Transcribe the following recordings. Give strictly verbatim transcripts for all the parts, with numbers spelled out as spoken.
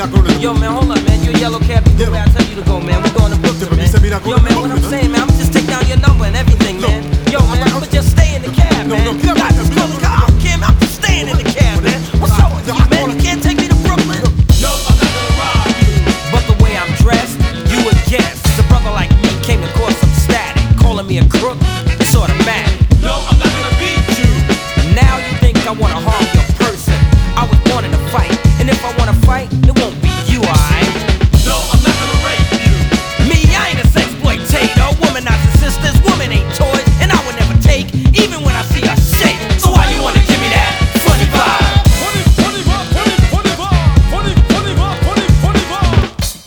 Yo, man, hold up, man. You a yellow cab, you go where I tell you to go, man. We going to Brooklyn, man. Yo, man, what I'm saying, man, I'ma just take down your number and everything, man. Yo, man, I'ma just stay in the cab, man. You got to call the car. I don't care, man. I'm just staying in the cab, man. What's up with you, man? You can't take me to Brooklyn? No, I'm not gonna rob you. But the way I'm dressed, you would guess a brother like me came to cause some static. Calling me a crook, it's automatic. No, I'm not gonna beat you. Now you think I wanna harm your person. I was born in a fight, and if I wanna fight, it won't be you, alright? No, I'm not gonna rape you. Me, I ain't a sexploitator. Womanizing sisters, women ain't toys, and I would never take, even when I see a shake. So why you wanna give me that funny vibe? Funny, funny vibe, funny, funny vibe, funny, funny vibe, funny, funny vibe.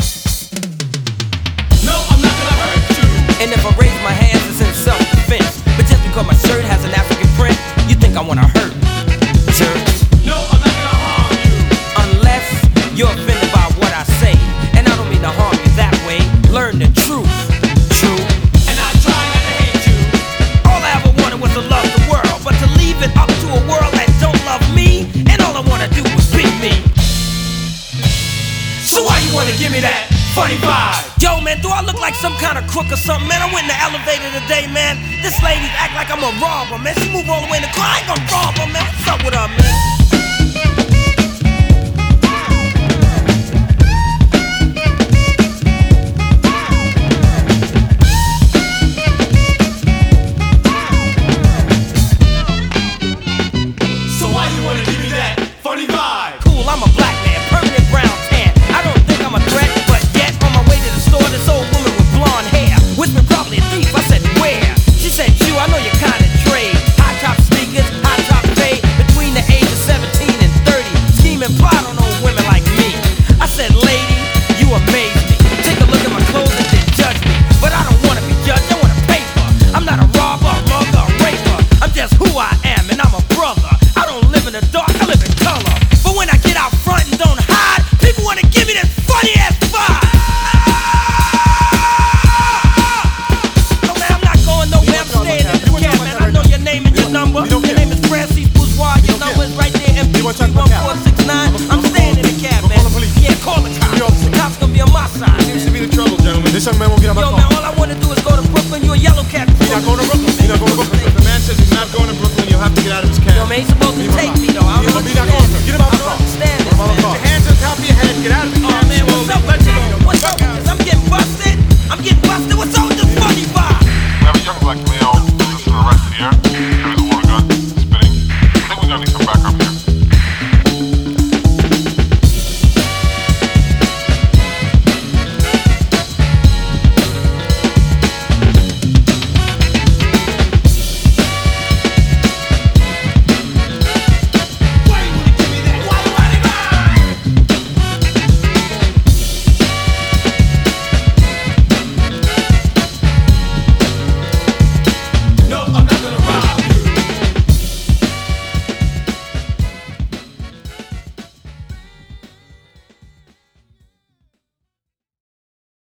No, I'm not gonna hurt you. And if I raise my hands, it's in self-defense. But just because my shirt has an African print, you think I wanna hurt? Jerk. No, I'm not gonna harm you. Unless you're offended by what I say, and I don't mean to harm you that way. Learn the truth. True. And I try not to hate you. All I ever wanted was to love the world, but to leave it up to a world that don't love me, and all I wanna do was beat me. So why you wanna give me that funny vibe? Yo, man, do I look like some kind of crook or something, man? I went in the elevator today, man. This lady act like I'm a robber, man. She move all the way in the car. I ain't gonna rob her, man. What's up with her, man? So why you wanna give me that funny vibe? Cool, I'm a black man, permanent brown tan. I don't think I'm a threat, but yet on my way to the store, this old woman with blonde hair whispered probably a thief. I said, where? She said, you, I know your kind of trade. High top sneakers, high top fade, between the age of seventeen and thirty. Scheme and plot on old women like me. I said, lady, you amaze me. Take a look at my clothes and then judge me. But I don't wanna be judged, I wanna pay for. I'm not a robber, a mugger, a raper. I'm just who I am, and I'm a brother. I don't live in the dark, I live in color. But when I get out front and don't hide, people wanna give me that funny ass vibe. No, man, I'm not going nowhere. I'm staying in the cab, man. I know your name and your number. Your name is Francis Bourgeois. Your number is right there. M P three one four six nine. I'm staying in the cab, man. Yeah, call the cops. The cops gonna be on my side. Seems to be the trouble, gentlemen. This young man won't get out my Yo, car. man, all I wanna do is go to Brooklyn. You a yellow cab. He's not going to Brooklyn. He's not going to Brooklyn. If the man says he's not going to Brooklyn, you'll have to get out of his cab. Yo, man, he's supposed to take me, though. I He's don't not going to. understand. Get him out I of the don't car. understand Put him this, out of the man. car. Hands on top of your head. Get out of the Oh, cab. man, what's up with you? What's up with